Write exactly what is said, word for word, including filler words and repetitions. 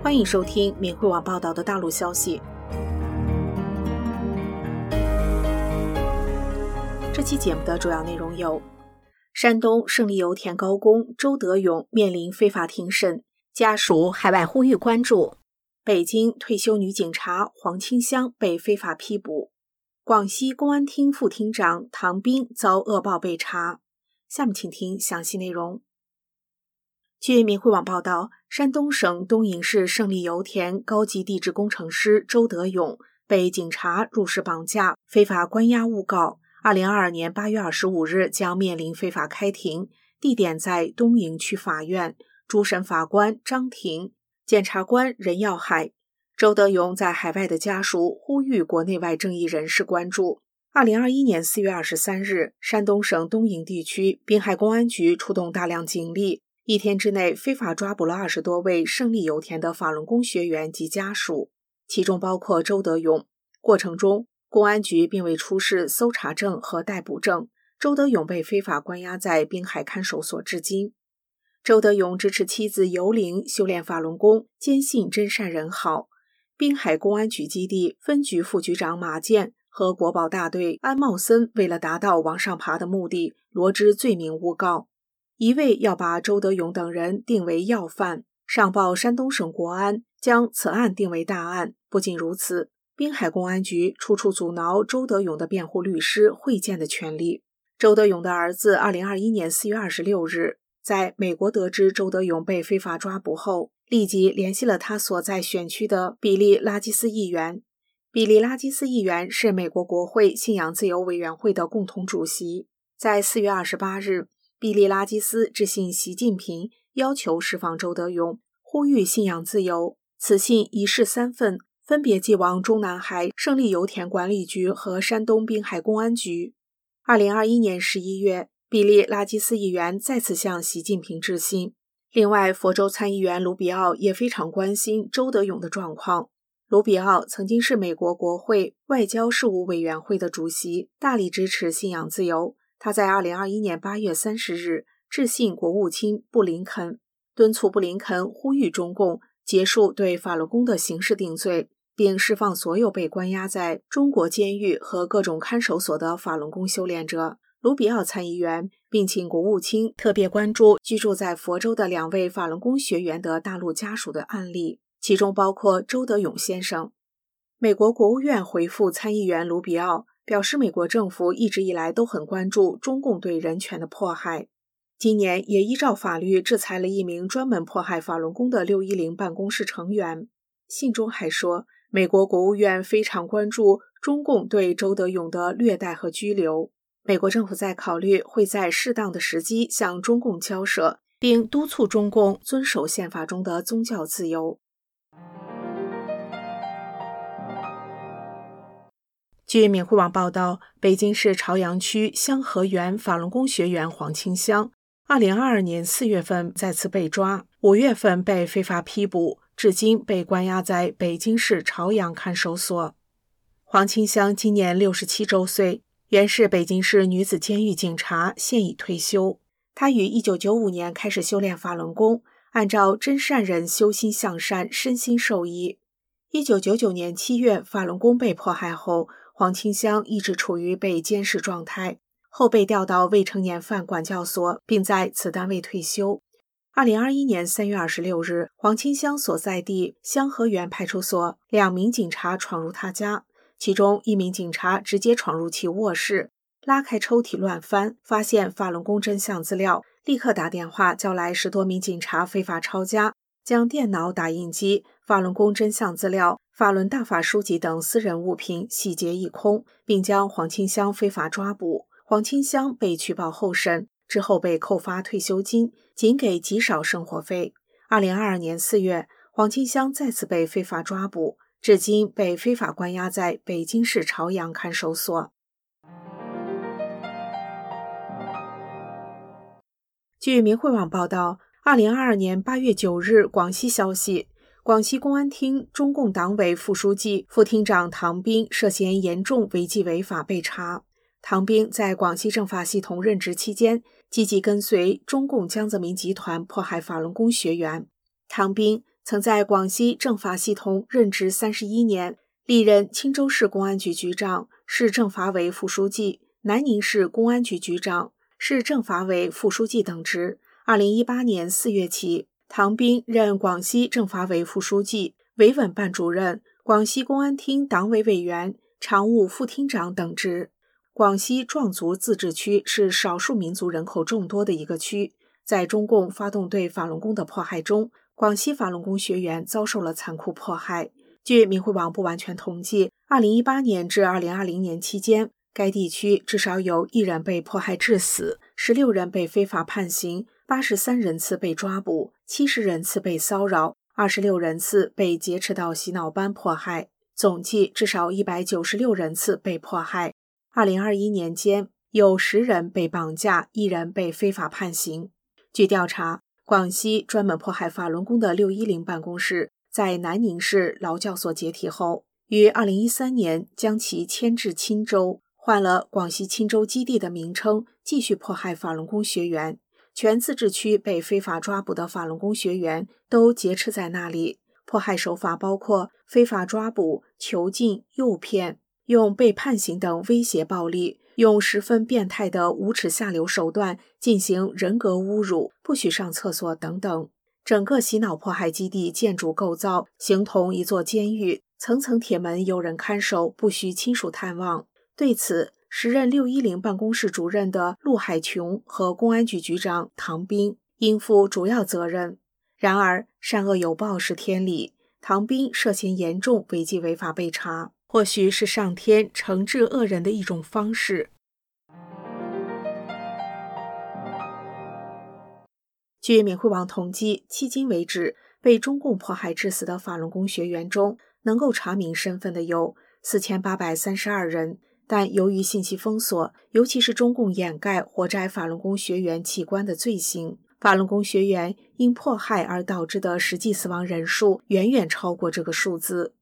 欢迎收听明慧网报道的大陆消息。这期节目的主要内容有：山东胜利油田高工周德勇面临非法庭审，家属海外呼吁关注；北京退休女警察黄清香被非法批捕；广西公安厅副厅长唐斌遭恶报被查。下面请听详细内容。据明慧网报道，山东省东营市胜利油田高级地质工程师周德勇被警察入室绑架，非法关押诬告，二零二二年八月二十五日将面临非法开庭，地点在东营区法院，主审法官张婷，检察官任耀海。周德勇在海外的家属呼吁国内外正义人士关注。二零二一年四月二十三日，山东省东营地区滨海公安局出动大量警力，一天之内非法抓捕了二十多位胜利油田的法轮功学员及家属，其中包括周德勇。过程中，公安局并未出示搜查证和逮捕证，周德勇被非法关押在滨海看守所至今。周德勇支持妻子尤玲修炼法轮功，坚信真善人好。滨海公安局基地分局副局长马建和国保大队安茂森为了达到往上爬的目的，罗织罪名诬告，一味要把周德勇等人定为要犯，上报山东省国安，将此案定为大案。不仅如此，滨海公安局处处阻挠周德勇的辩护律师会见的权利。周德勇的儿子二零二一年四月二十六日在美国得知周德勇被非法抓捕后，立即联系了他所在选区的比利拉基斯议员。比利拉基斯议员是美国国会信仰自由委员会的共同主席。在四月二十八日，比利拉基斯致信习近平，要求释放周德勇，呼吁信仰自由。此信一式三份，分别寄往中南海胜利油田管理局和山东滨海公安局。二零二一年十一月，比利拉基斯议员再次向习近平致信。另外，佛州参议员卢比奥也非常关心周德勇的状况。卢比奥曾经是美国国会外交事务委员会的主席，大力支持信仰自由。他在二零二一年八月三十日致信国务卿布林肯，敦促布林肯呼吁中共结束对法轮功的刑事定罪，并释放所有被关押在中国监狱和各种看守所的法轮功修炼者。卢比奥参议员并请国务卿特别关注居住在佛州的两位法轮功学员的大陆家属的案例，其中包括周德勇先生。美国国务院回复参议员卢比奥，表示美国政府一直以来都很关注中共对人权的迫害，今年也依照法律制裁了一名专门迫害法轮功的六一零办公室成员。信中还说，美国国务院非常关注中共对周德勇的虐待和拘留，美国政府在考虑会在适当的时机向中共交涉，并督促中共遵守宪法中的宗教自由。据明慧网报道，北京市朝阳区香河园法轮功学员黄清香二零二二年四月份再次被抓，五月份被非法批捕，至今被关押在北京市朝阳看守所。黄清香今年六十七周岁，原是北京市女子监狱警察，现已退休。她于一九九五年开始修炼法轮功，按照真善人修心向善，身心受益。一九九九年七月，法轮功被迫害后，黄清香一直处于被监视状态，后被调到未成年犯管教所，并在此单位退休。二零二一年三月二十六日，黄清香所在地香河园派出所两名警察闯入他家，其中一名警察直接闯入其卧室，拉开抽屉乱翻，发现法轮功真相资料，立刻打电话叫来十多名警察非法抄家，将电脑、打印机、法轮功真相资料、法轮大法书籍等私人物品洗劫一空，并将黄清香非法抓捕。黄清香被取保候审，之后被扣发退休金，仅给极少生活费。二零二二年四月，黄清香再次被非法抓捕，至今被非法关押在北京市朝阳看守所。据明慧网报道，二零二二年八月九日，广西消息，广西公安厅中共党委副书记、副厅长唐斌涉嫌严重违纪违法被查。唐斌在广西政法系统任职期间，积极跟随中共江泽民集团迫害法轮功学员。唐斌曾在广西政法系统任职三十一年，历任钦州市公安局局长、市政法委副书记、南宁市公安局局长、市政法委副书记等职。二零一八年四月起，唐斌任广西政法委副书记、维稳办主任、广西公安厅党委委员、常务副厅长等职。广西壮族自治区是少数民族人口众多的一个区，在中共发动对法轮功的迫害中，广西法轮功学员遭受了残酷迫害。据明慧网不完全统计，二零一八年至二零二零年期间，该地区至少有一人被迫害致死，十六人被非法判刑，八十三人次被抓捕，七十人次被骚扰，二十六人次被劫持到洗脑班迫害，总计至少一百九十六人次被迫害。二零二一年间，有十人被绑架，一人被非法判刑。据调查，广西专门迫害法轮功的六一零办公室在南宁市劳教所解体后，于二零一三年将其迁至钦州，换了广西钦州基地的名称，继续迫害法轮功学员。全自治区被非法抓捕的法轮功学员都劫持在那里，迫害手法包括非法抓捕、囚禁、诱骗，用被判刑等威胁暴力，用十分变态的无耻下流手段进行人格侮辱，不许上厕所等等。整个洗脑迫害基地建筑构造形同一座监狱，层层铁门有人看守，不许亲属探望。对此，时任六一零办公室主任的陆海琼和公安局局长唐斌应负主要责任。然而，善恶有报是天理，唐斌涉嫌严重违纪违法被查，或许是上天惩治恶人的一种方式。据明慧网统计，迄今为止，被中共迫害致死的法轮功学员中，能够查明身份的有四千八百三十二人，但由于信息封锁，尤其是中共掩盖活摘法轮功学员器官的罪行，法轮功学员因迫害而导致的实际死亡人数远远超过这个数字。